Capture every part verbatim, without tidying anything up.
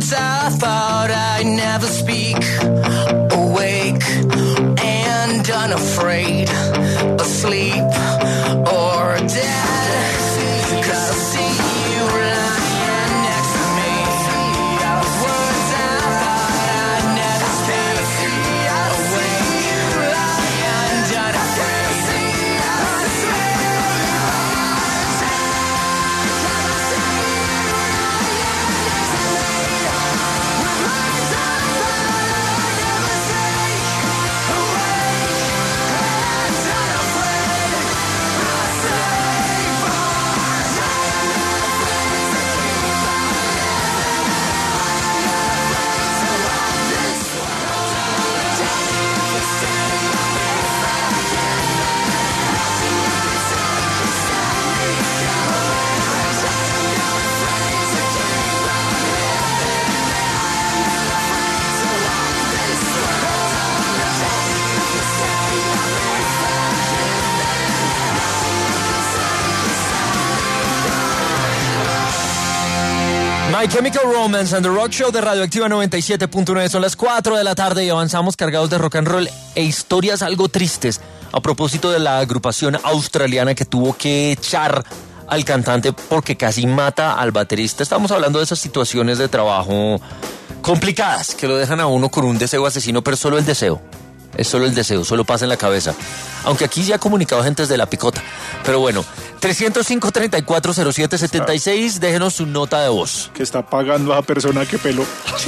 words I thought I'd never speak. Awake and unafraid, asleep or dead. 'Cause I see you lying next to me. Words I thought I'd never speak. Awake and unafraid. My Chemical Romance and the Rock Show de Radioactiva noventa y siete punto nueve. Son las cuatro de la tarde y avanzamos cargados de rock and roll e historias algo tristes a propósito de la agrupación australiana que tuvo que echar al cantante porque casi mata al baterista. Estamos hablando de esas situaciones de trabajo complicadas que lo dejan a uno con un deseo asesino, pero solo el deseo. Es solo el deseo, solo pasa en la cabeza. Aunque aquí se ha comunicado gente desde La Picota. Pero bueno, trescientos cinco, treinta y cuatro, cero siete, setenta y seis, déjenos su nota de voz. Que está pagando a esa persona que peló.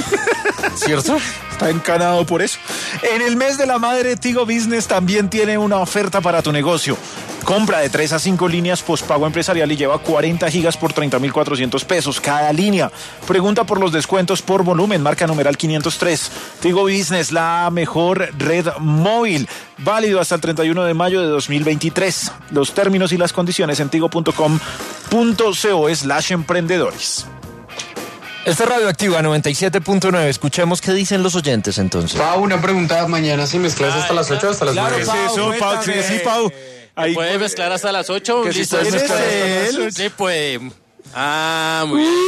¿Cierto? Está encanado por eso. En el mes de la madre, Tigo Business también tiene una oferta para tu negocio. Compra de tres a cinco líneas postpago empresarial y lleva cuarenta gigas por treinta mil cuatrocientos pesos cada línea. Pregunta por los descuentos por volumen, marca numeral quinientos tres. Tigo Business, la mejor red móvil. Válido hasta el treinta y uno de mayo de dos mil veintitrés. Los términos y las condiciones en tigo punto com punto co slash emprendedores. Esta es Radioactiva noventa y siete punto nueve. Escuchemos qué dicen los oyentes entonces. Pau, una pregunta. Mañana si mezclas hasta las ocho o hasta las claro, nueve. Pau, Eso, Pau, sí, sí, Pau. Ahí puede mezclar hasta las ocho. Que si Listo, puedes mezclar hasta las él. ocho. Sí, puede. Ah, muy bien.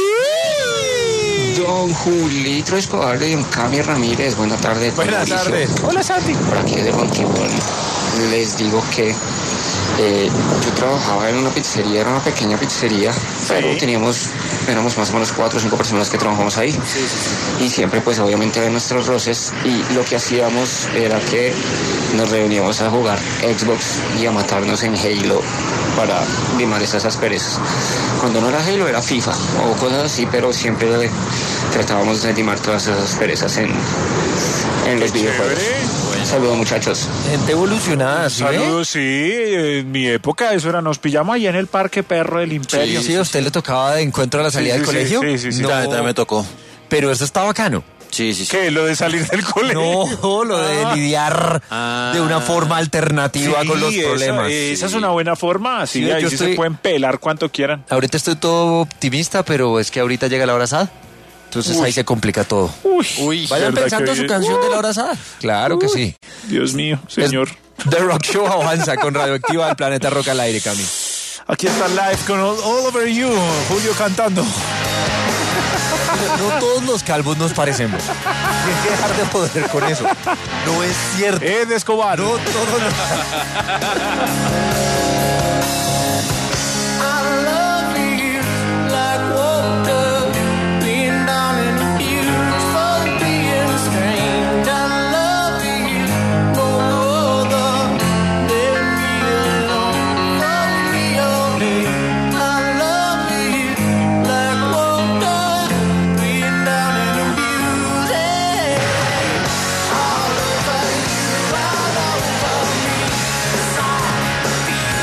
Don Julitro Escobar de Don Cami Ramírez. Buena tarde. Buenas Mauricio. tardes. Hola, Santi. Por aquí de Ronquibón. Les digo que eh, yo trabajaba en una pizzería, era una pequeña pizzería, pero teníamos, éramos más o menos cuatro o cinco personas que trabajamos ahí. Sí, sí, sí. Y siempre pues obviamente había nuestros roces y lo que hacíamos era que nos reuníamos a jugar Xbox y a matarnos en Halo para limar esas asperezas. Cuando no era Halo era FIFA o cosas así, pero siempre tratábamos de limar todas esas asperezas en, en los videojuegos. Saludos, muchachos. Gente evolucionada, ¿sí? Saludos, sí. En mi época eso era, nos pillamos allá en el Parque Perro del Imperio. Sí, sí, a usted le tocaba de encuentro a la salida Sí, del sí, colegio. sí, sí, sí. No, También me tocó. pero eso está bacano. Sí, sí, sí. ¿Qué? ¿Lo de salir del colegio? No, lo de lidiar Ah. de una forma alternativa Sí, con los esa- problemas. Esa, es una buena forma. Así Sí, ahí yo sí estoy- se pueden pelar cuanto quieran. Ahorita estoy todo optimista, pero es que ahorita llega la hora asada. Entonces Uy. ahí se complica todo. Uy, Uy, Vayan ¿verdad pensando que su hoy- canción de la hora asada. Claro que sí. Dios mío, señor. Es The Rock Show avanza con Radioactiva del Planeta Rock al aire, Cami. Aquí está live con All, All Over You, Julio cantando. No todos los calvos nos parecemos. Hay que dejar de joder con eso. No es cierto. Ed Escobar. No todos los... All over you, all over me.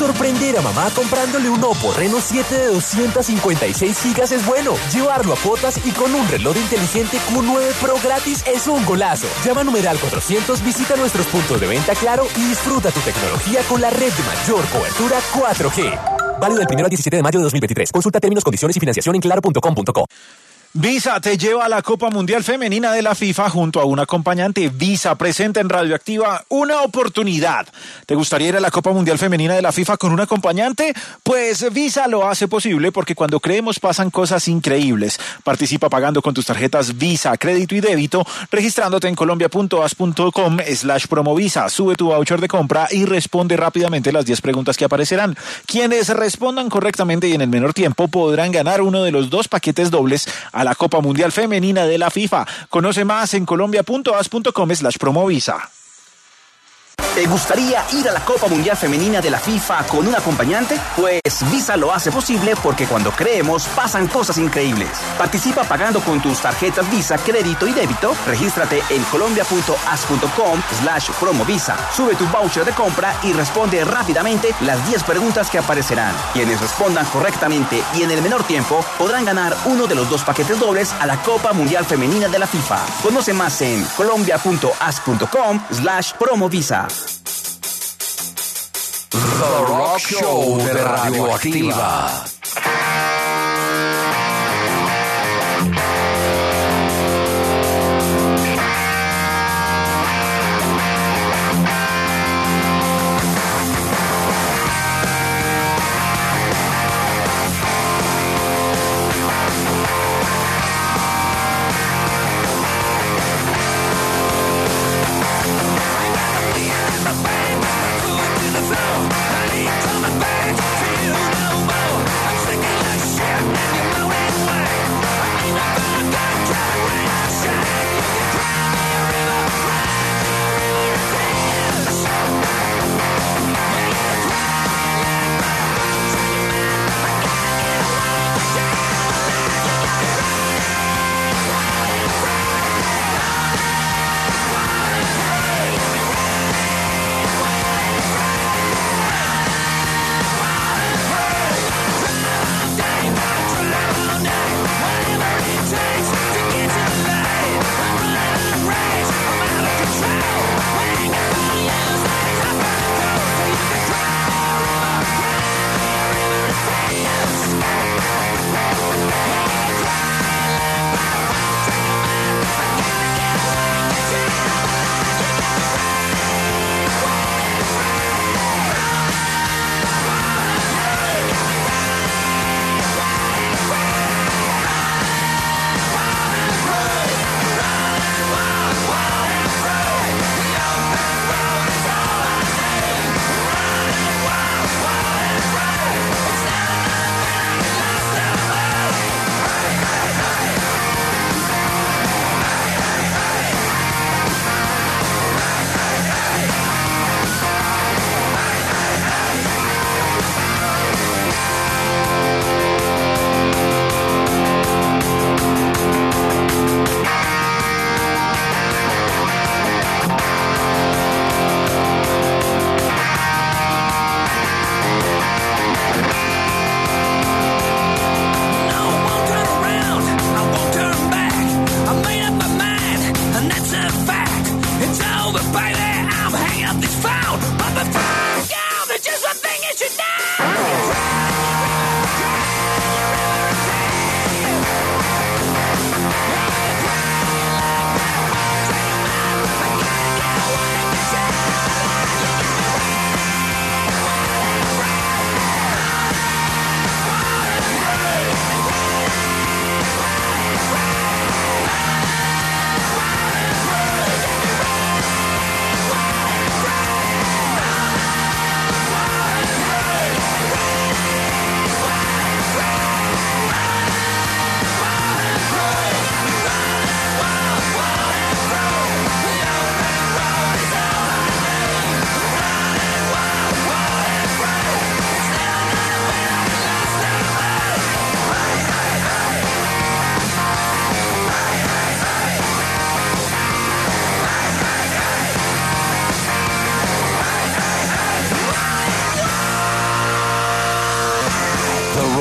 Sorprender a mamá comprándole un Oppo Reno siete de doscientos cincuenta y seis gigas es bueno. Llevarlo a cuotas y con un reloj inteligente Q nueve Pro gratis es un golazo. Llama a numeral cuatrocientos, visita nuestros puntos de venta Claro y disfruta tu tecnología con la red de mayor cobertura cuatro G. Válido del primero al diecisiete de mayo de dos mil veintitrés. Consulta términos, condiciones y financiación en claro punto com punto co. Visa te lleva a la Copa Mundial Femenina de la FIFA junto a un acompañante. Visa presenta en Radioactiva una oportunidad. ¿Te gustaría ir a la Copa Mundial Femenina de la FIFA con un acompañante? Pues Visa lo hace posible porque cuando creemos pasan cosas increíbles. Participa pagando con tus tarjetas Visa, crédito y débito, registrándote en colombia.as.com slash promovisa. Sube tu voucher de compra y responde rápidamente las diez preguntas que aparecerán. Quienes respondan correctamente y en el menor tiempo podrán ganar uno de los dos paquetes dobles a la Copa Mundial Femenina de la FIFA. Conoce más en colombia.as.com slash promovisa. ¿Te gustaría ir a la Copa Mundial Femenina de la FIFA con un acompañante? Pues Visa lo hace posible porque cuando creemos pasan cosas increíbles. Participa pagando con tus tarjetas Visa, crédito y débito. Regístrate en colombia.as.com slash promovisa. Sube tu voucher de compra y responde rápidamente las diez preguntas que aparecerán. Quienes respondan correctamente y en el menor tiempo podrán ganar uno de los dos paquetes dobles a la Copa Mundial Femenina de la FIFA. Conoce más en colombia.as.com slash promovisa. The Rock Show de Radioactiva. Coming back to you no more.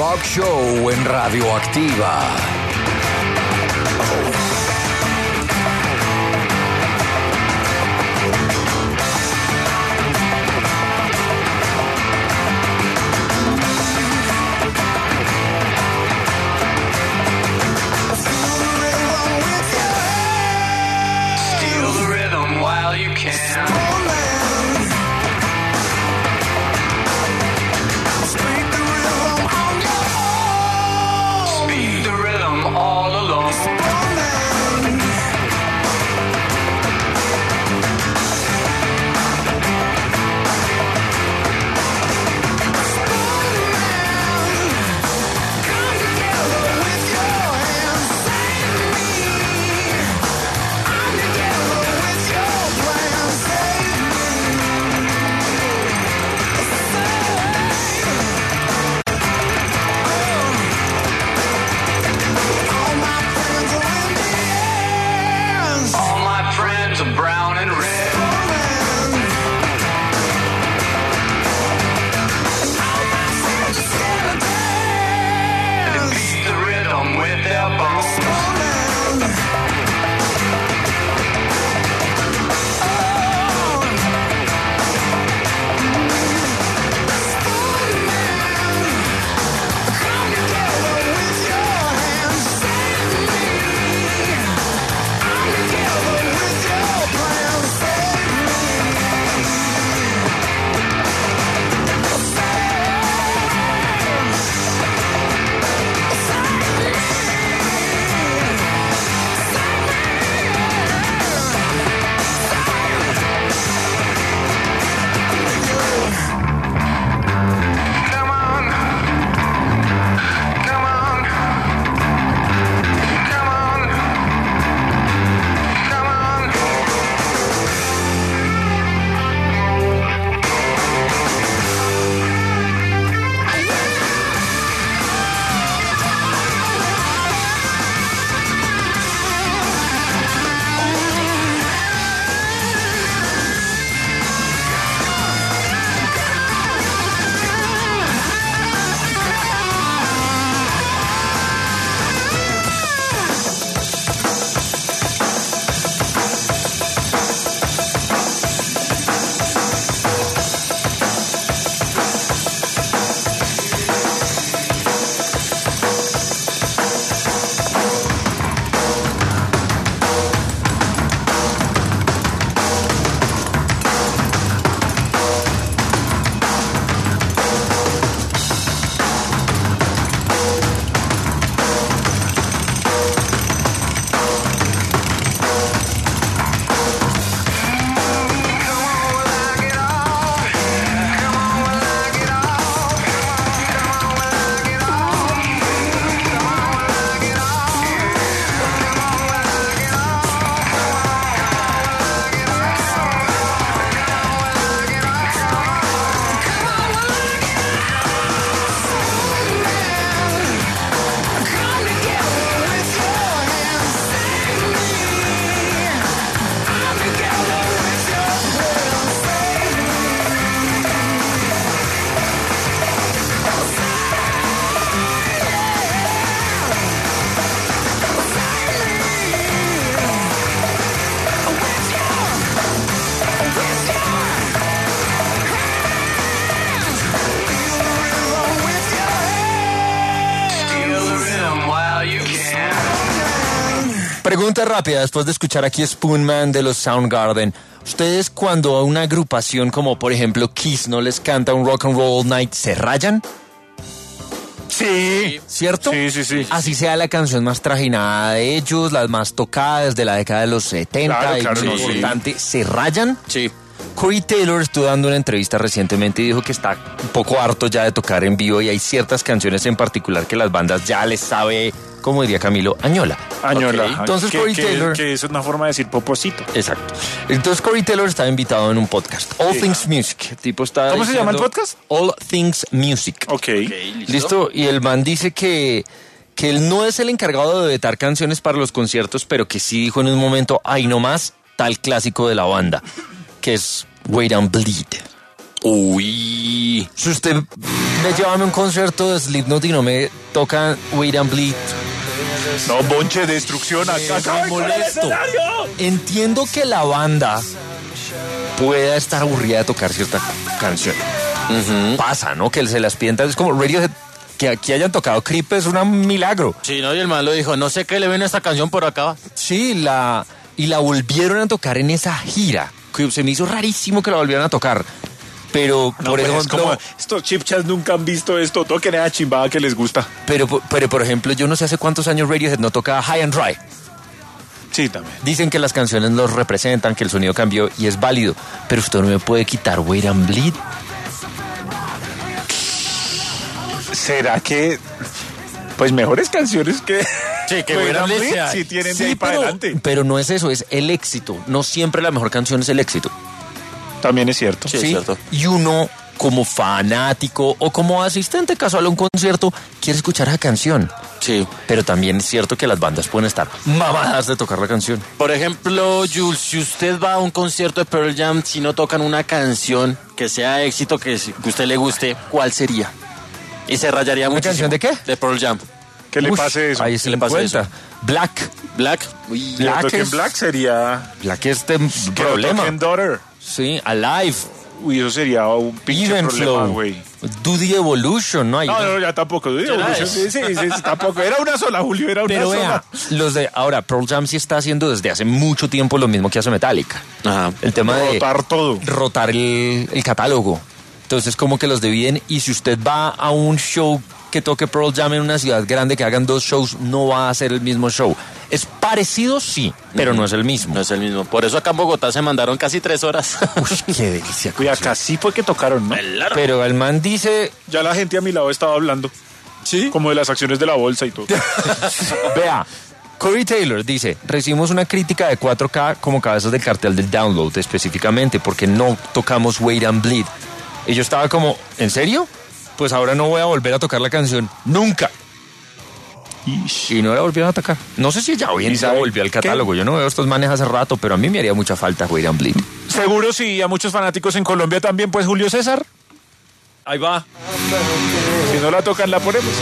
Rock Show en Radioactiva. Pregunta rápida, después de escuchar aquí Spoonman de los Soundgarden. ¿Ustedes cuando a una agrupación como por ejemplo Kiss no les canta un Rock and Roll All Night, se rayan? Sí. ¿Cierto? Sí, sí, sí. Así sea la canción más trajinada de ellos, las más tocadas de la década de los setenta, Claro, claro, y no, muy sí. importante, ¿se rayan? Sí. Corey Taylor estuvo dando una entrevista recientemente y dijo que está un poco harto ya de tocar en vivo y hay ciertas canciones en particular que las bandas ya les sabe, como diría Camilo, añola. Añola. Ok, entonces que, Corey que, Taylor... que es una forma de decir poposito. Exacto. Entonces Corey Taylor estaba invitado en un podcast, All Sí. Things Music. El tipo está ¿Cómo se llama el diciendo, podcast? All Things Music. Ok. ¿Listo? Y el man dice que, que él no es el encargado de vetar canciones para los conciertos, pero que sí dijo en un momento, ay, no más, tal clásico de la banda, que es Wait and Bleed. Uy. Si usted me lleva a un concierto de Slipknot y no me toca Wait and Bleed. No, bonche, destrucción. Acá, acá, molesto. Entiendo que la banda pueda estar aburrida de tocar cierta canción. Uh-huh. Pasa, ¿no? Que se las pientan. Es como Radiohead. Que aquí hayan tocado Creep es un milagro. Sí, no, y el man lo dijo, no sé qué le ven a esta canción, por acá. Sí, la y la volvieron a tocar en esa gira. Que se me hizo rarísimo que la volvieran a tocar. Pero no, por pues ejemplo, es como, estos chipchas nunca han visto esto, toquen esa chimbada que les gusta. Pero, pero por ejemplo, yo no sé hace cuántos años Radiohead no toca High and Dry. Sí, también. Dicen que las canciones los representan, que el sonido cambió y es válido. Pero usted no me puede quitar Wait and Bleed. ¿Será que pues mejores canciones que sí, que Wait and Bleed sí tienen sí, de ahí pero, para adelante? Pero no es eso, es el éxito. No siempre la mejor canción es el éxito. También es cierto. Sí, sí, es cierto. Y uno, como fanático o como asistente casual a un concierto, quiere escuchar esa canción. Sí. Pero también es cierto que las bandas pueden estar mamadas de tocar la canción. Por ejemplo, Jules, si usted va a un concierto de Pearl Jam, si no tocan una canción que sea éxito, que, que usted le guste, ¿cuál sería? Y se rayaría mucho. ¿Una canción de qué? De Pearl Jam. ¿Qué le Ush, pase eso? Ahí se le le pase cuenta. eso? Black. Black. Uy, Que Black toquen es- Black sería Black es de que problema. toquen Daughter. Sí, Alive. Uy, eso sería un pinche Even problema, Flow. güey. Do the Evolution, ¿no? Hay No, no, ya tampoco. Sí, sí, sí, sí, tampoco. Era una sola, Julio, era una Pero sola. vea, los de ahora Pearl Jam sí está haciendo desde hace mucho tiempo lo mismo que hace Metallica. Ajá. El tema de Rotar todo. rotar el, el catálogo. Entonces como que los dividen y si usted va a un show que toque Pearl Jam en una ciudad grande, que hagan dos shows, no va a ser el mismo show. Es parecido, sí, pero no es el mismo. No es el mismo. Por eso acá en Bogotá se mandaron casi tres horas. Uy, qué delicia. Uy, acá sí fue que tocaron, ¿no? Pero el man dice, Ya la gente a mi lado estaba hablando. ¿sí? Como de las acciones de la bolsa y todo. Vea, Corey Taylor dice, recibimos una crítica de cuatro K como cabezas del cartel del download, específicamente porque no tocamos Wait and Bleed. Y yo estaba como, ¿en serio? Pues ahora no voy a volver a tocar la canción, nunca. Y no la volvieron a tocar. No sé si ya hoy en ¿Y día sabe volvió al qué? catálogo. Yo no veo estos manes hace rato, pero a mí me haría mucha falta Wait and Bleed. Seguro sí, a muchos fanáticos en Colombia también, pues Julio César. Ahí va. Si no la tocan, la ponemos.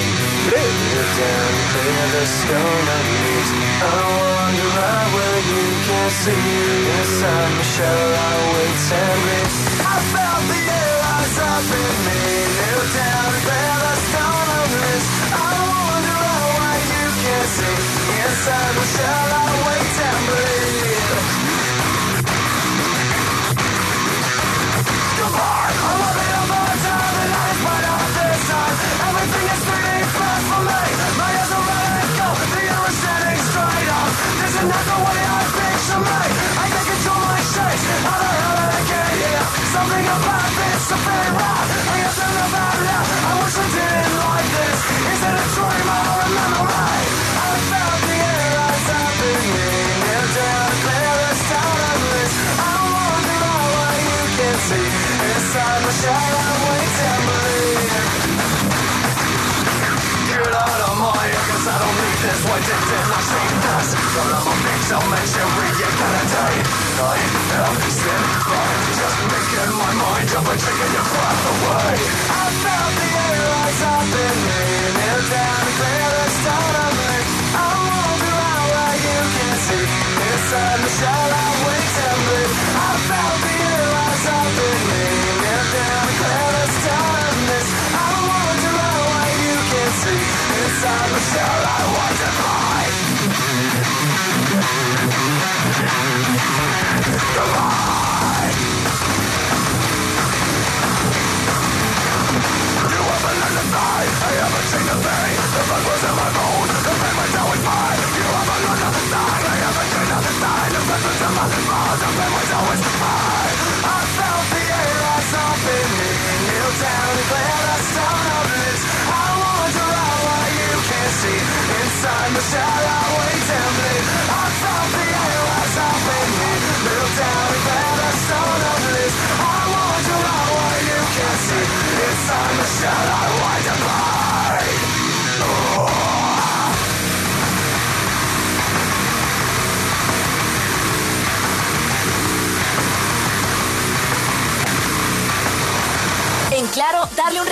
You have a lullaby.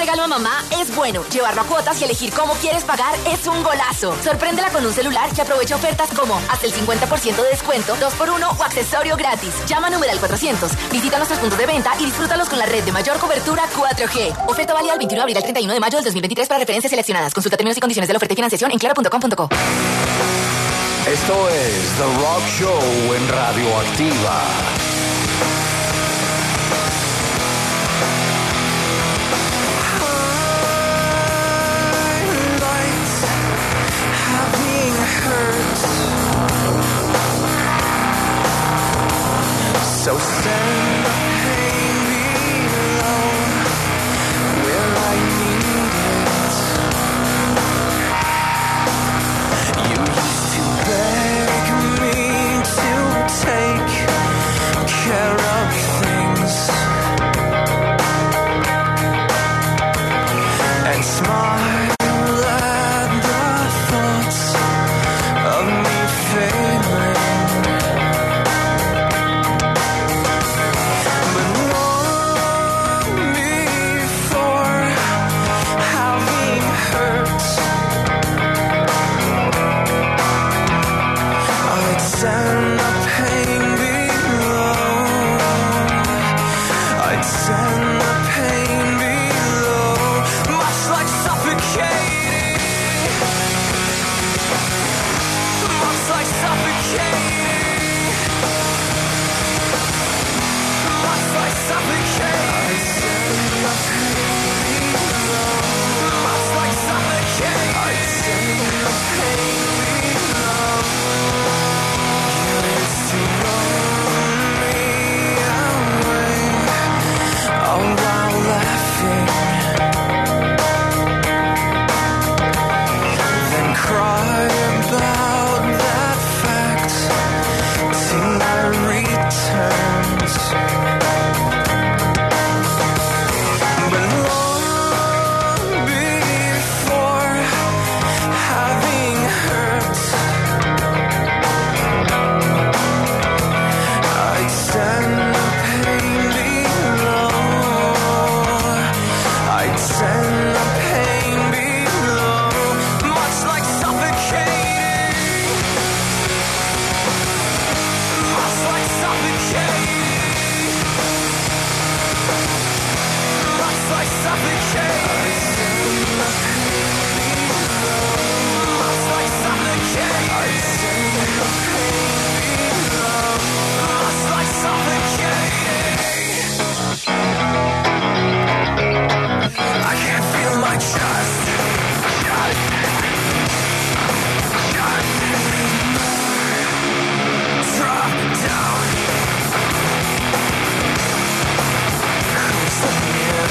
regalo a mamá es bueno. Llevarlo a cuotas y elegir cómo quieres pagar es un golazo. Sorpréndela con un celular que aprovecha ofertas como hasta el cincuenta por ciento de descuento, dos por uno o accesorio gratis. Llama a numeral cuatrocientos. Visita nuestros puntos de venta y disfrútalos con la red de mayor cobertura cuatro G. Oferta válida del veintiuno de abril al treinta y uno de mayo del dos mil veintitrés para referencias seleccionadas. Consulta términos y condiciones de la oferta y financiación en claro punto com punto co. Esto es The Rock Show en Radioactiva. So send the pain below where I need it. You used to beg me to take care of things and smile at the thoughts of me failing. Send the pain below. I'd send the pain below. Much like suffocating. Much like suffocating. Much like suffocating. I'd send the pain below. Much like suffocating. I'd send the pain below. To run me away, all while laughing, then cry about that fact till I returns. But long before having hurt, send the pain below. I'd send the pain below. Much like suffocating. Much like suffocating. Much like suffocating. I'd send the pain below. Much like suffocating. I'd send the pain below. Much like suffocating. I can't feel my chest. Shut Shut Drop down. Who's the man?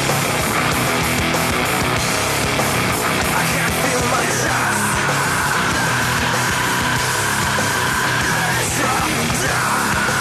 I can't feel my chest. Drop down.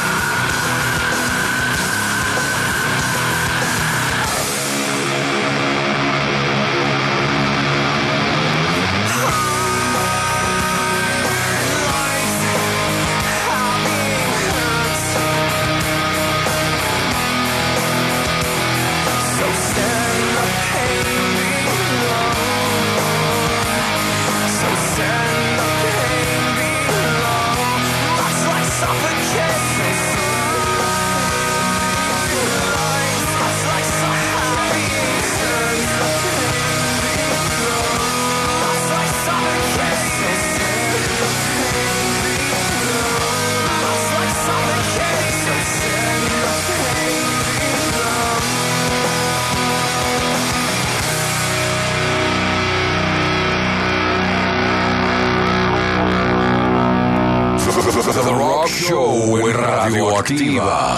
The Rock Show en Radioactiva.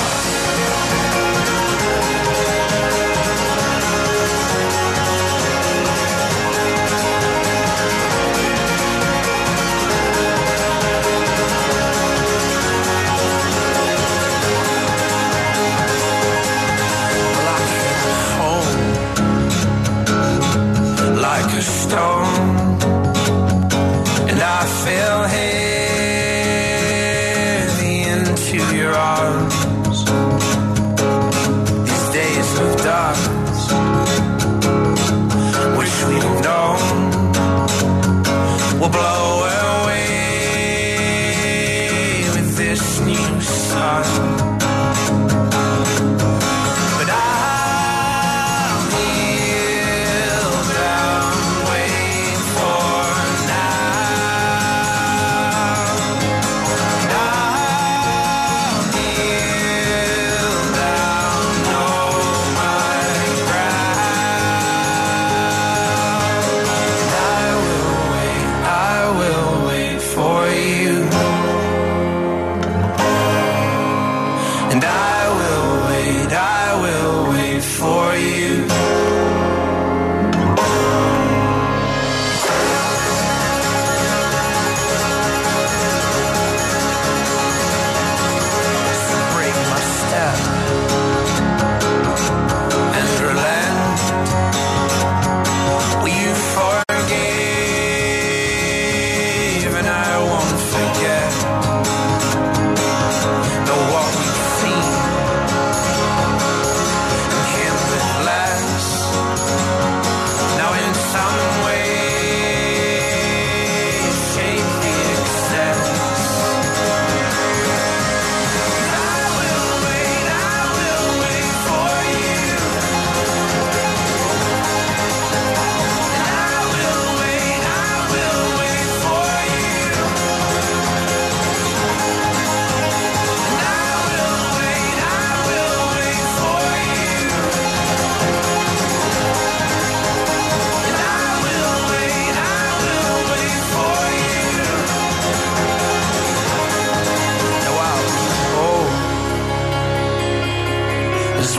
Like a stone, and I fell heavy into your arms. These days of darkness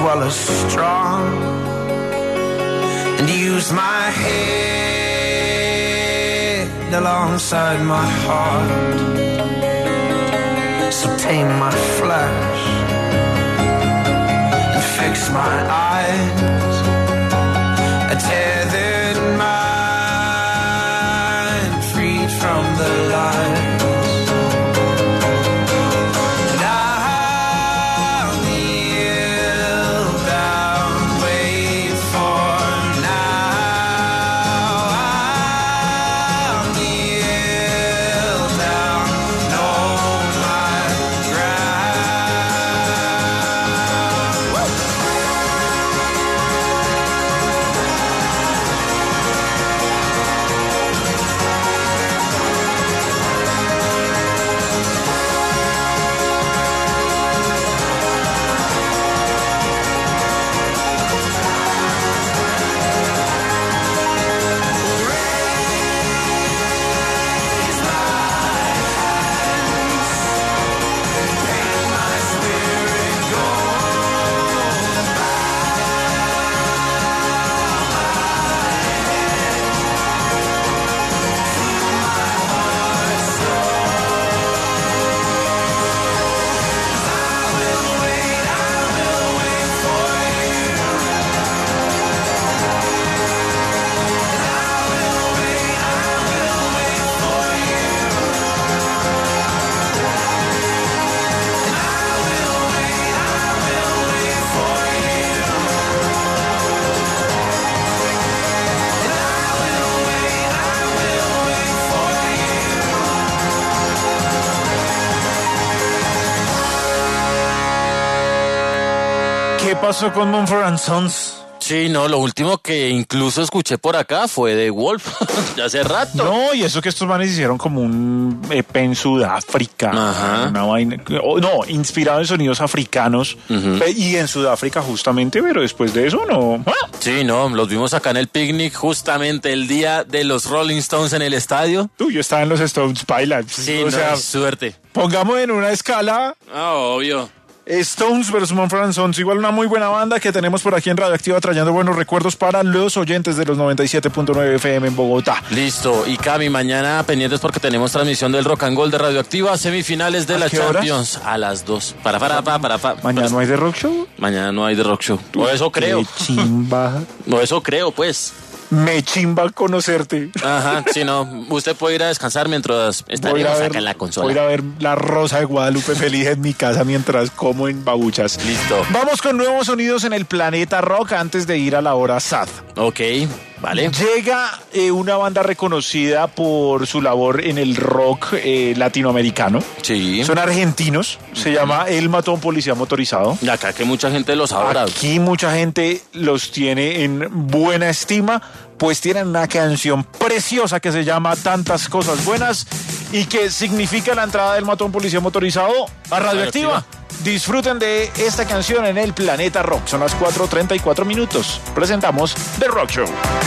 well as strong, and use my head alongside my heart. So tame my flesh and fix my eyes, a tethered mind freed from the lies. ¿Qué pasó con Mumford and Sons? Sí, no, lo último que incluso escuché por acá fue de Wolf, ya hace rato. No, y eso que estos manes hicieron como un E P en Sudáfrica. Ajá. Una vaina, oh, no, inspirado en sonidos africanos. Uh-huh. Y en Sudáfrica justamente, pero después de eso no. ¿Ah? Sí, no, los vimos acá en el picnic justamente el día de los Rolling Stones en el estadio. Tú, yo estaba en los Stones Pilots. Sí, o no, sea, suerte. Pongamos en una escala. Ah, obvio. Stones versus Mumford and Sons, igual una muy buena banda que tenemos por aquí en Radioactiva trayendo buenos recuerdos para los oyentes de los noventa y siete punto nueve F M en Bogotá. Listo, y Cami, mañana pendientes porque tenemos transmisión del Rock and Gold de Radioactiva, semifinales de la Champions horas? A las dos. Para, para, para, para, para. ¿Mañana no hay de Rock Show? Mañana no hay de Rock Show. O eso creo. Qué chimba. O eso creo, pues. Me chimba conocerte. Ajá, sí, no. Usted puede ir a descansar mientras estaremos acá en la consola. Voy a ir a ver la Rosa de Guadalupe feliz en mi casa mientras como en babuchas. Listo. Vamos con nuevos sonidos en el planeta rock antes de ir a la hora sad. Ok, vale. Llega eh, una banda reconocida por su labor en el rock eh, latinoamericano. Sí. Son argentinos. Se llama El Matón Policía Motorizado. Y acá que mucha gente los adora. Aquí mucha gente los tiene en buena estima, pues tienen una canción preciosa que se llama Tantas Cosas Buenas y que significa la entrada del Matón Policía Motorizado a Radioactiva. Disfruten de esta canción en el Planeta Rock. Son las cuatro treinta y cuatro minutos. Presentamos The Rock Show.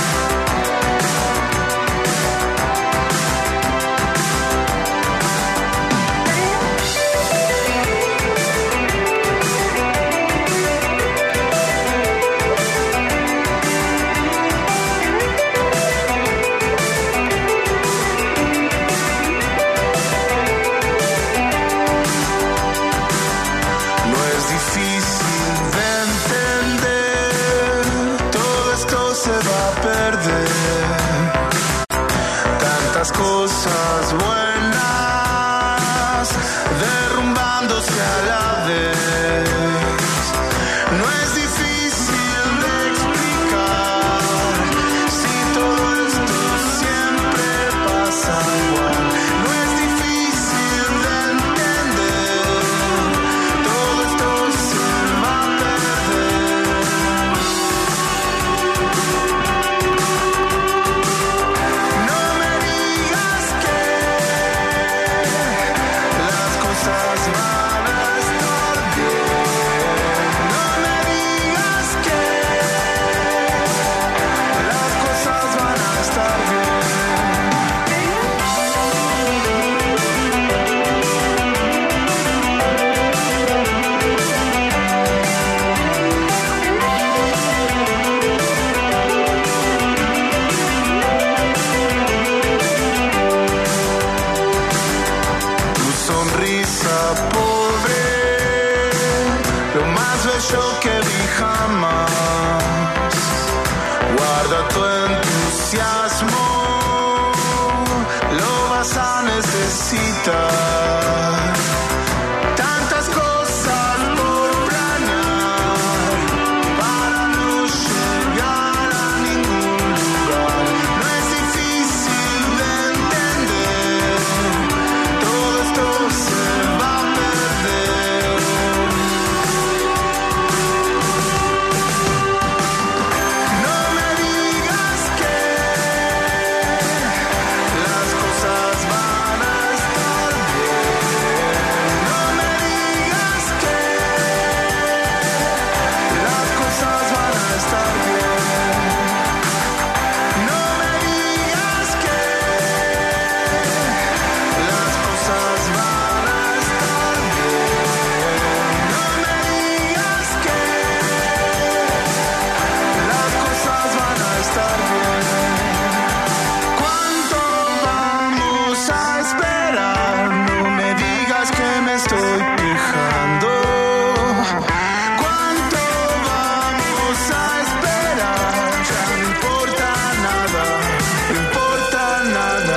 Cosas buenas derrumbándose a la vez. No es difícil de explicar si todo esto siempre pasa igual. No es difícil de entender, todo esto se va a perder. No me digas que yo que vi jamás. Guarda tu entusiasmo, lo vas a necesitar. Tantas cosas por planear para no llegar a ningún lugar. No es difícil de entender, todo esto se va a perder. No me digas que las cosas van a estar bien. No me digas que las cosas van a estar bien. No me digas que las cosas van a estar bien. No me digas que las cosas van a estar bien. ¿Cuánto vamos a esperar? No me digas que me estoy quejando. ¿Cuánto vamos a esperar? Ya no importa nada, no importa nada.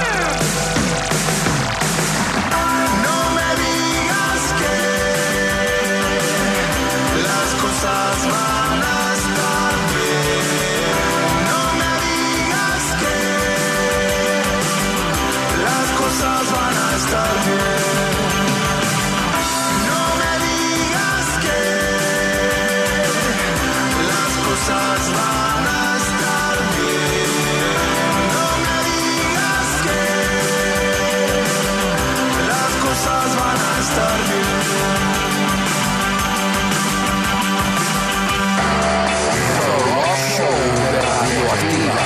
No me digas que las cosas van a estar bien. No me digas que las cosas van a estar bien. No me digas que las cosas van a estar bien. No me digas que las cosas van a estar bien. The Rock Show de Radioactiva.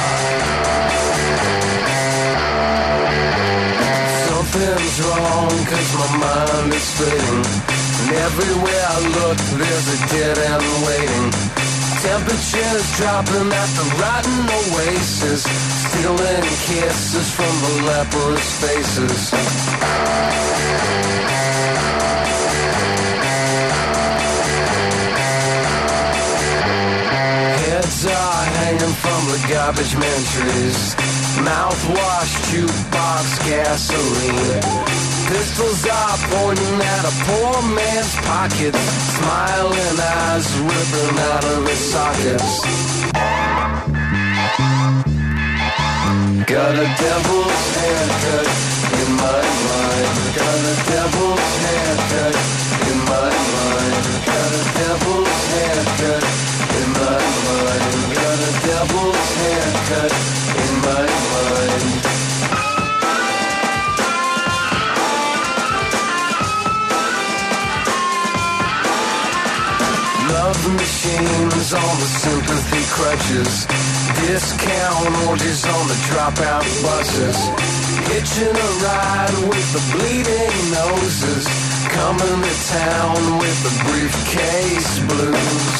Something's wrong cause my mind is fading, and everywhere I look there's a dead end waiting. Temperatures dropping at the rotten oasis, stealing kisses from the leprous faces. Heads are hanging from the garbage man trees, mouthwash, jukebox, gasoline. Pistols are pointing at a poor man's pockets, smiling eyes ripping out of his sockets. Got a devil's haircut in my mind. Got a devil's haircut in my mind. Got a devil's haircut in my mind. Got a devil's haircut in my mind. Love machines on the sympathy crutches, discount orgies on the dropout buses, hitching a ride with the bleeding noses, coming to town with the briefcase blues.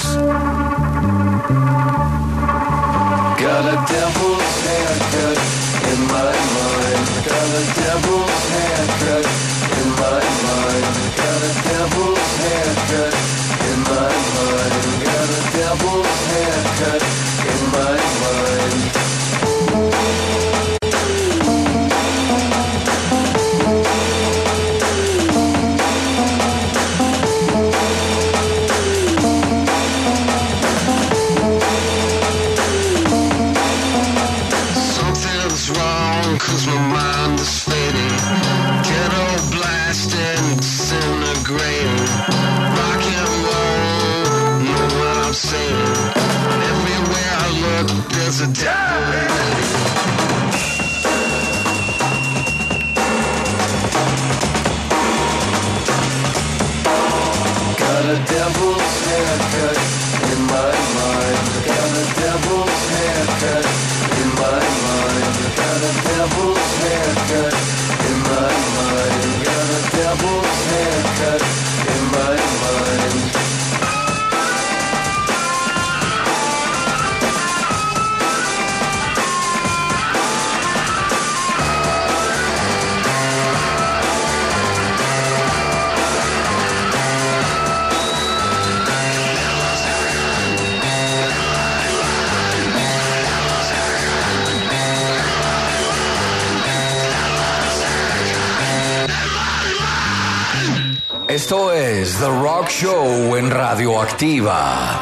Got a devil's haircut in my mind. Got a devil's haircut in my mind. Got a devil's haircut in my mind. Got a devil's haircut in my mind. Something's wrong cause my mind is fading, ghetto blasting, disintegrating. Rock and roll, know what I'm saying. Everywhere I look, there's a devil waiting. Got a devil's haircut in my mind. Got a devil's haircut in my mind. Got a devil's haircut in my mind. Got a devil's haircut in my mind. es The Rock Show en Radioactiva.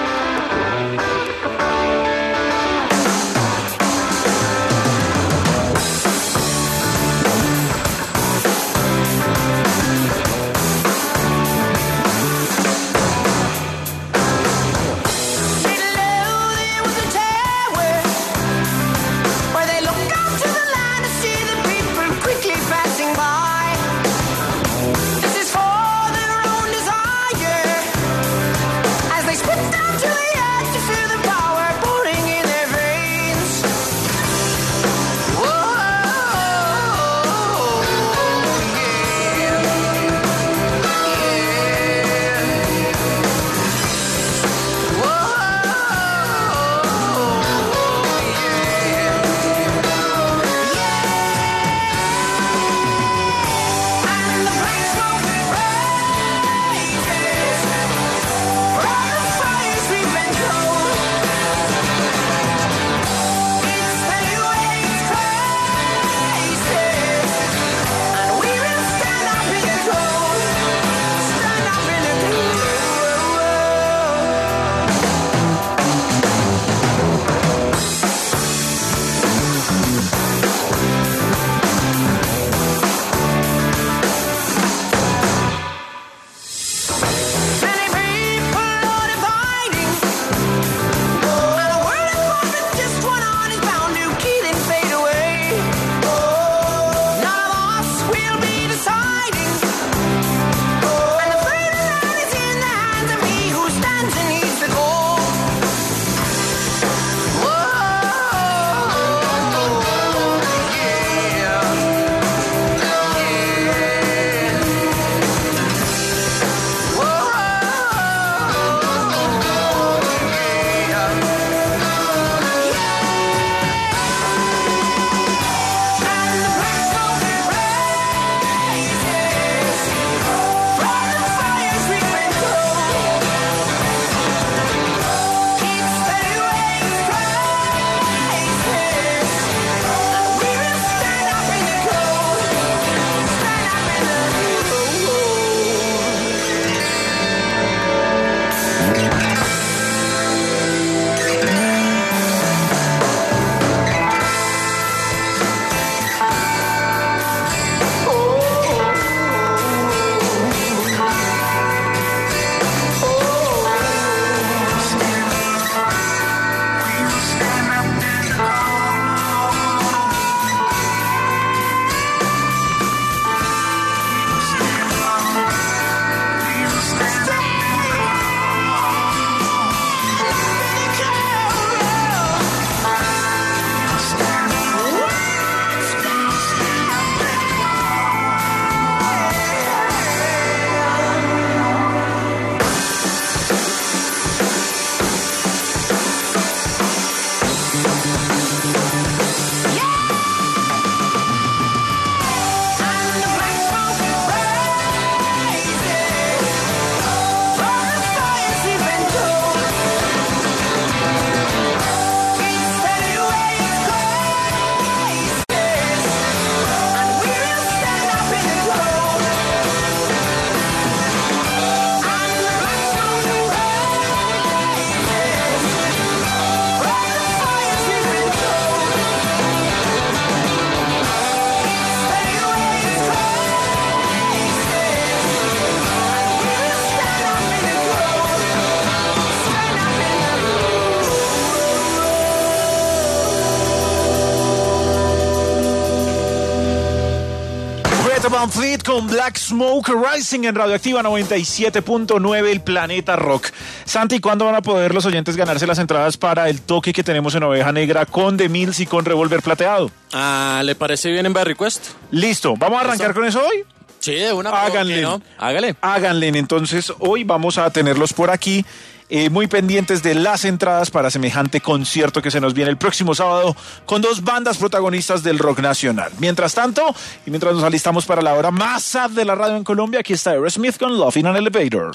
Van Fleet con Black Smoke Rising en Radioactiva noventa y siete punto nueve, el planeta rock. Santi, ¿cuándo van a poder los oyentes ganarse las entradas para el toque que tenemos en Oveja Negra con The Mills y con Revolver Plateado? Ah, ¿le parece bien en Barry Quest? Listo, ¿vamos a arrancar ¿Eso? con eso hoy? Sí, de una. Háganle, ¿no? Hágale. Háganle, entonces hoy vamos a tenerlos por aquí. Eh, muy pendientes de las entradas para semejante concierto que se nos viene el próximo sábado con dos bandas protagonistas del rock nacional. Mientras tanto, y mientras nos alistamos para la hora más sad de la radio en Colombia, aquí está Aerosmith con Love in an Elevator.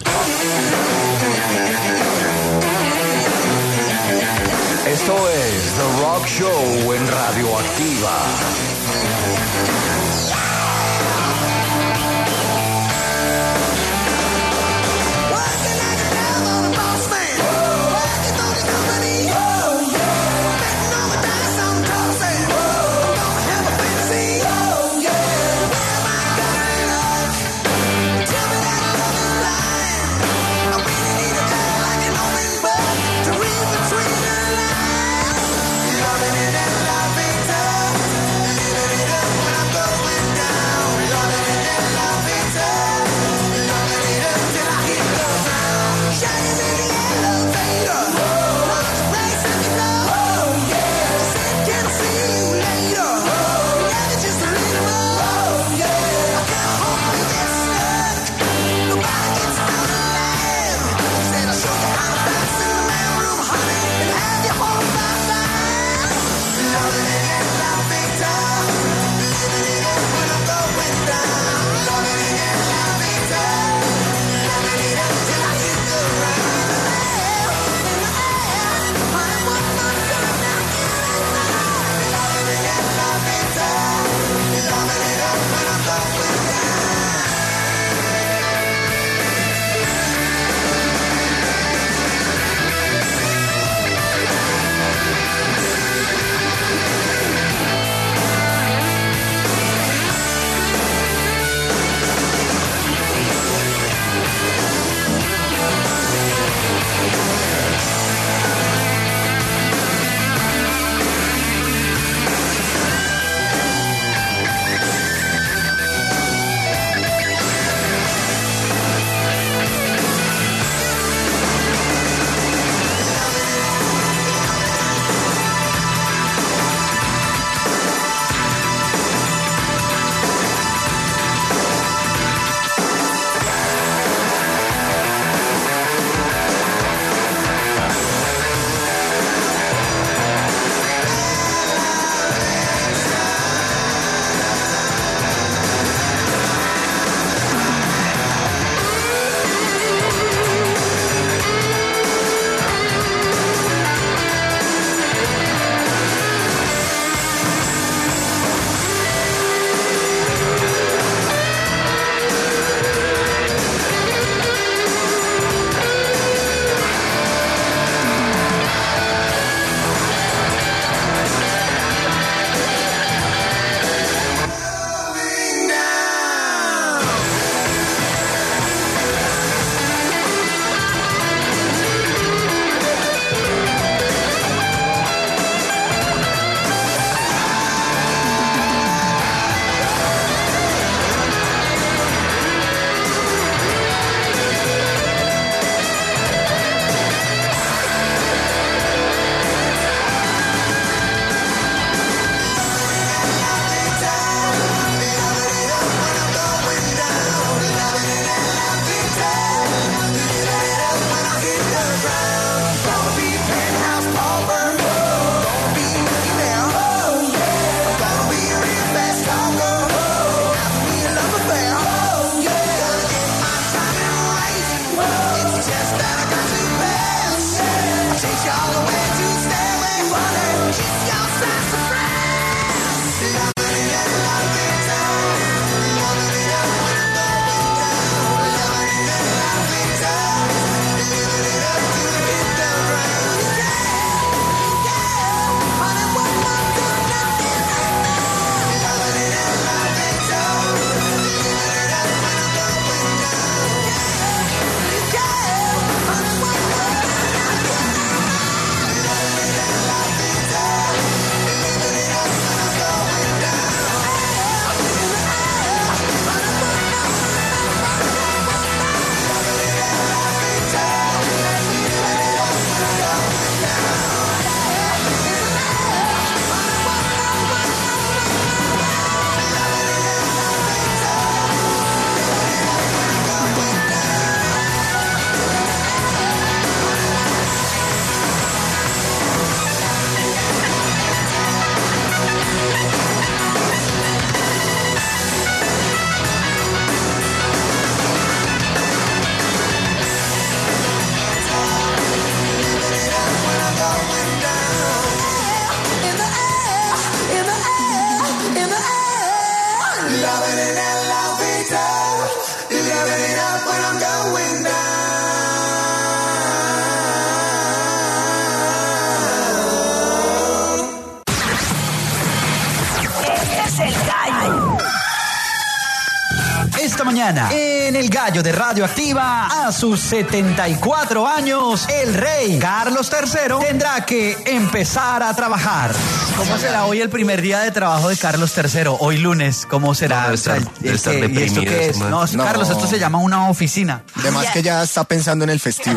Esto es The Rock Show en Radioactiva. el gallo. Esta mañana, en el Gallo de Radioactiva, a sus setenta y cuatro años, el rey Carlos tercero tendrá que empezar a trabajar. ¿Cómo será hoy el primer día de trabajo de Carlos tercero? Hoy lunes, ¿cómo será? No, debe estar, el, debe el estar que, ¿y esto qué es? No, no, Carlos, esto se llama una oficina. Además que ya está pensando en el festivo.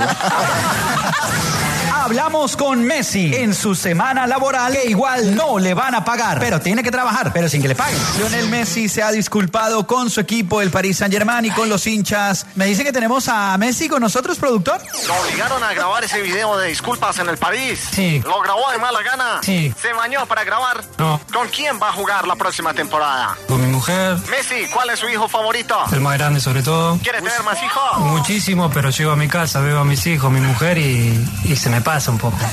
Hablamos con Messi en su semana laboral, que igual no le van a pagar, pero tiene que trabajar, pero sin que le paguen. Lionel Messi se ha disculpado con su equipo, el Paris Saint-Germain, y con los hinchas. Me dice que tenemos a Messi con nosotros, productor. Lo obligaron a grabar ese video de disculpas en el París. Sí. Lo grabó de mala gana. Sí. Se bañó para grabar. No. ¿Con quién va a jugar la próxima temporada? Con mi mujer. Messi, ¿cuál es su hijo favorito? El más grande sobre todo. ¿Quiere tener más hijos? Muchísimo, pero llego a mi casa, veo a mis hijos, mi mujer y, y se me pasa un poco.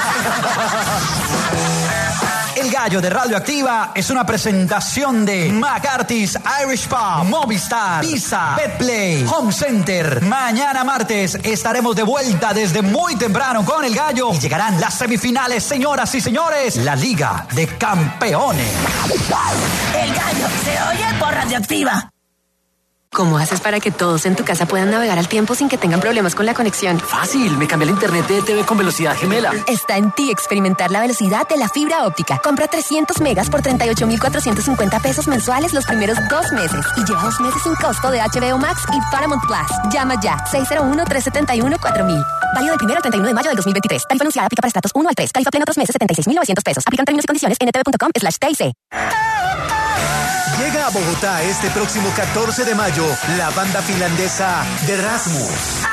El Gallo de Radioactiva es una presentación de McCarthy's Irish Pub, Movistar, Pizza, Betplay, Home Center. Mañana martes estaremos de vuelta desde muy temprano con el Gallo y llegarán las semifinales, señoras y señores, la Liga de Campeones. El Gallo se oye por Radioactiva. ¿Cómo haces para que todos en tu casa puedan navegar al tiempo sin que tengan problemas con la conexión? Fácil, me cambié el internet de T V con velocidad gemela. Está en ti experimentar la velocidad de la fibra óptica. Compra trescientos megas por treinta y ocho mil cuatrocientos cincuenta pesos mensuales los primeros dos meses. Y lleva dos meses sin costo de H B O Max y Paramount Plus. Llama ya, seis cero uno, tres siete uno, cuatro mil. Válido del primero al treinta y uno de mayo del dos mil veintitrés. Tarifa anunciada aplica para estratos uno al tres. Tarifa plena otros meses, setenta y seis mil novecientos pesos. Aplican términos y condiciones en ntv.com slash TIC. Llega a Bogotá este próximo catorce de mayo la banda finlandesa The Rasmus,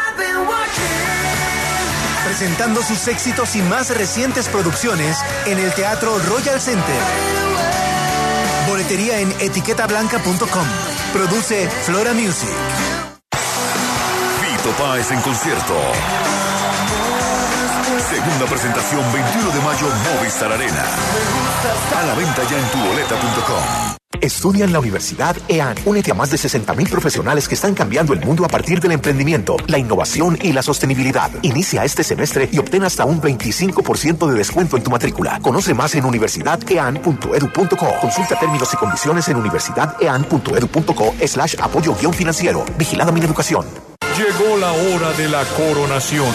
presentando sus éxitos y más recientes producciones en el Teatro Royal Center. Boletería en etiqueta blanca punto com. Produce Flora Music. Fito Páez en concierto. Segunda presentación veintiuno de mayo, Movistar Arena. A la venta ya en tu boleta punto com. Estudia en la Universidad E A N. Únete a más de sesenta mil profesionales que están cambiando el mundo a partir del emprendimiento, la innovación y la sostenibilidad. Inicia este semestre y obtén hasta un veinticinco por ciento de descuento en tu matrícula. Conoce más en universidad e a n punto edu punto co. Consulta términos y condiciones en universidad e a n punto edu punto co slash apoyo guión financiero. Vigilada Mineducación. Llegó la hora de la coronación.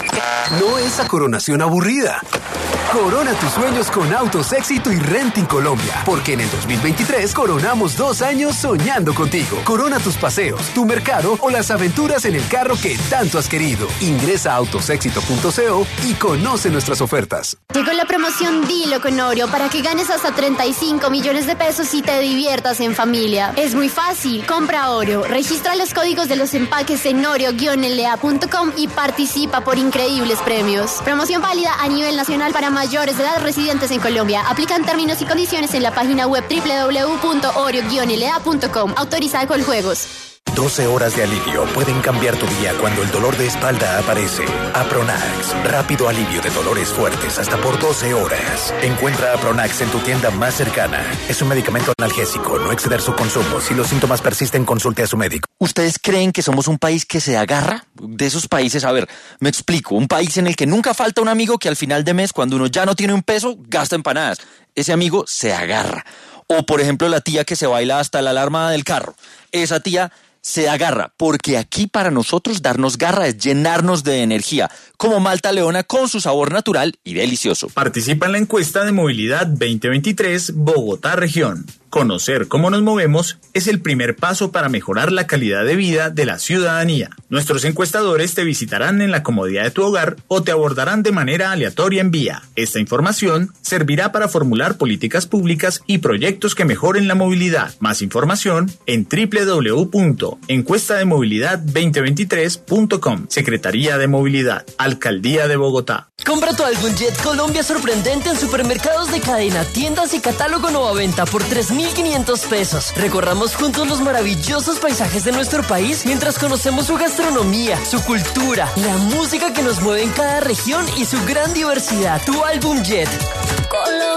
No esa coronación aburrida. Corona tus sueños con Autos Éxito y Renting Colombia, porque en el dos mil veintitrés coronamos dos años soñando contigo. Corona tus paseos, tu mercado o las aventuras en el carro que tanto has querido. Ingresa a autos éxito punto co y conoce nuestras ofertas. Llegó la promoción Dilo con Oreo para que ganes hasta treinta y cinco millones de pesos y te diviertas en familia. Es muy fácil, compra Oreo, registra los códigos de los empaques en oreo guion l a punto com y participa por increíbles premios. Promoción válida a nivel nacional para mayores de edad residentes en Colombia. Aplican términos y condiciones en la página web doble u doble u doble u punto oreo guion l a punto com. Autorizada con juegos. doce horas de alivio pueden cambiar tu día cuando el dolor de espalda aparece. Apronax, rápido alivio de dolores fuertes hasta por doce horas. Encuentra Apronax en tu tienda más cercana. Es un medicamento analgésico, no exceder su consumo. Si los síntomas persisten, consulte a su médico. ¿Ustedes creen que somos un país que se agarra? De esos países, a ver, me explico. Un país en el que nunca falta un amigo que al final de mes, cuando uno ya no tiene un peso, gasta empanadas. Ese amigo se agarra. O, por ejemplo, la tía que se baila hasta la alarma del carro. Esa tía se agarra, porque aquí para nosotros darnos garra es llenarnos de energía, como Malta Leona con su sabor natural y delicioso. Participa en la encuesta de movilidad veinte veintitrés Bogotá Región. Conocer cómo nos movemos es el primer paso para mejorar la calidad de vida de la ciudadanía. Nuestros encuestadores te visitarán en la comodidad de tu hogar o te abordarán de manera aleatoria en vía. Esta información servirá para formular políticas públicas y proyectos que mejoren la movilidad. Más información en doble u doble u doble u punto encuesta de movilidad veinte veintitrés punto com. Secretaría de Movilidad, Alcaldía de Bogotá. Compra tu álbum Jet Colombia sorprendente en supermercados de cadena, tiendas y catálogo Nueva Venta por tres mil quinientos pesos. Recorramos juntos los maravillosos paisajes de nuestro país mientras conocemos su gastronomía, su cultura, la música que nos mueve en cada región y su gran diversidad. Tu álbum Jet. Colombia.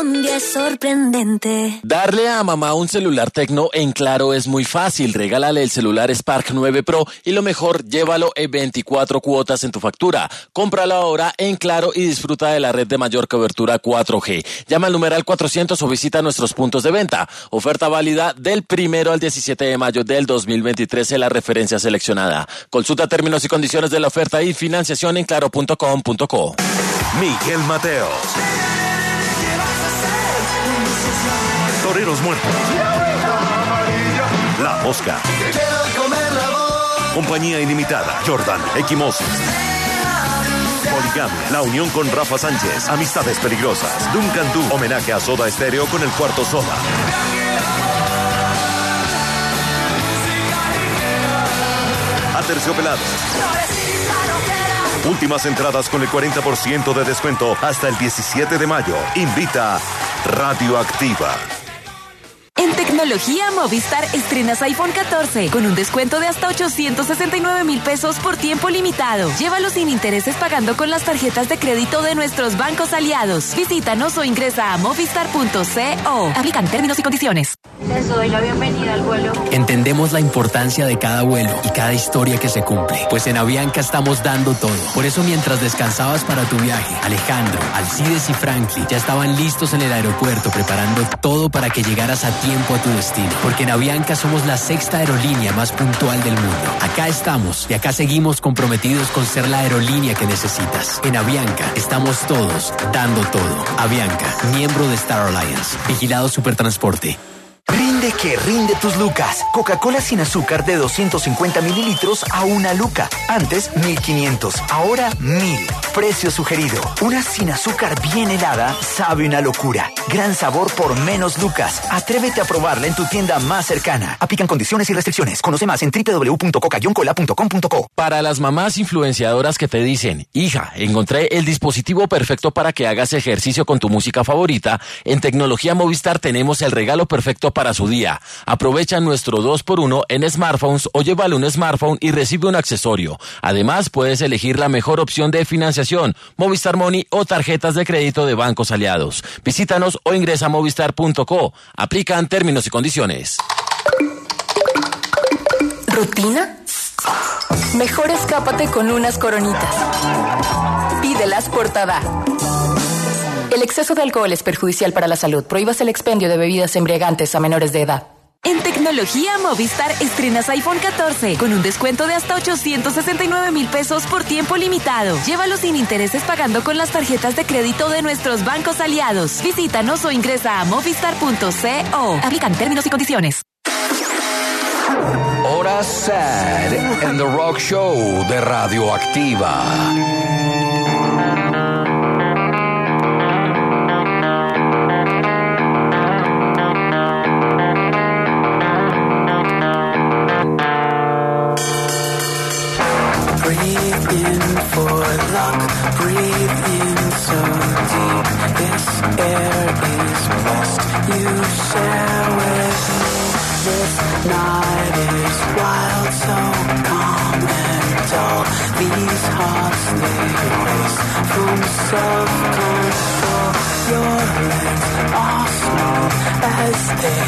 Colombia es sorprendente. Darle a mamá un celular Tecno en Claro es muy fácil. Regálale el celular Spark nueve Pro y lo mejor, llévalo en veinticuatro cuotas en tu factura. Cómpralo ahora en Claro y disfruta de la red de mayor cobertura cuatro G. Llama al numeral cuatrocientos o visita nuestros puntos de venta. Oferta válida del primero al diecisiete de mayo del dos mil veintitrés en la referencia seleccionada. Consulta términos y condiciones de la oferta y financiación en claro punto com punto co. Miguel Mateos. Toreros muertos. La Mosca. Compañía Ilimitada. Jordan. Equimosis. Poligamia. La unión con Rafa Sánchez. Amistades peligrosas. Duncan Du. Homenaje a Soda Stereo con el cuarto Soda. Aterciopelados. Últimas entradas con el cuarenta por ciento de descuento hasta el diecisiete de mayo. Invita Radioactiva. En tecnología Movistar estrenas iPhone catorce con un descuento de hasta ochocientos sesenta y nueve mil pesos por tiempo limitado. Llévalo sin intereses pagando con las tarjetas de crédito de nuestros bancos aliados. Visítanos o ingresa a movistar punto co. Aplican términos y condiciones. Les doy la bienvenida al vuelo. Entendemos la importancia de cada vuelo y cada historia que se cumple, pues en Avianca estamos dando todo. Por eso mientras descansabas para tu viaje, Alejandro, Alcides y Franklin ya estaban listos en el aeropuerto preparando todo para que llegaras a tiempo a tu destino. Porque en Avianca somos la sexta aerolínea más puntual del mundo. Acá estamos y acá seguimos comprometidos con ser la aerolínea que necesitas. En Avianca estamos todos dando todo. Avianca, miembro de Star Alliance. Vigilado Supertransporte. Rinde que rinde tus lucas. Coca-Cola sin azúcar de doscientos cincuenta mililitros a una luca. Antes mil quinientos, ahora mil. Precio sugerido. Una sin azúcar bien helada sabe una locura. Gran sabor por menos lucas. Atrévete a probarla en tu tienda más cercana. Aplican condiciones y restricciones. Conoce más en doble u doble u doble u punto coca cola punto com punto co. Para las mamás influenciadoras que te dicen, hija, encontré el dispositivo perfecto para que hagas ejercicio con tu música favorita, en Tecnología Movistar tenemos el regalo perfecto para su día. Aprovecha nuestro dos por uno en smartphones o llévale un smartphone y recibe un accesorio. Además, puedes elegir la mejor opción de financiación, Movistar Money o tarjetas de crédito de bancos aliados. Visítanos o ingresa a movistar punto co. Aplican términos y condiciones. ¿Rutina? Mejor escápate con unas coronitas. Pídelas por Tada. El exceso de alcohol es perjudicial para la salud. Prohíbas el expendio de bebidas embriagantes a menores de edad. En Tecnología Movistar estrenas iPhone catorce con un descuento de hasta ochocientos sesenta y nueve mil pesos por tiempo limitado. Llévalo sin intereses pagando con las tarjetas de crédito de nuestros bancos aliados. Visítanos o ingresa a movistar punto co. Aplican términos y condiciones. Hora Sad en The Rock Show de Radioactiva. Breathe in so deep. This air is blessed. You share with me. This night is wild, so calm and dull. These hearts they race from self-control. Your legs are smooth as they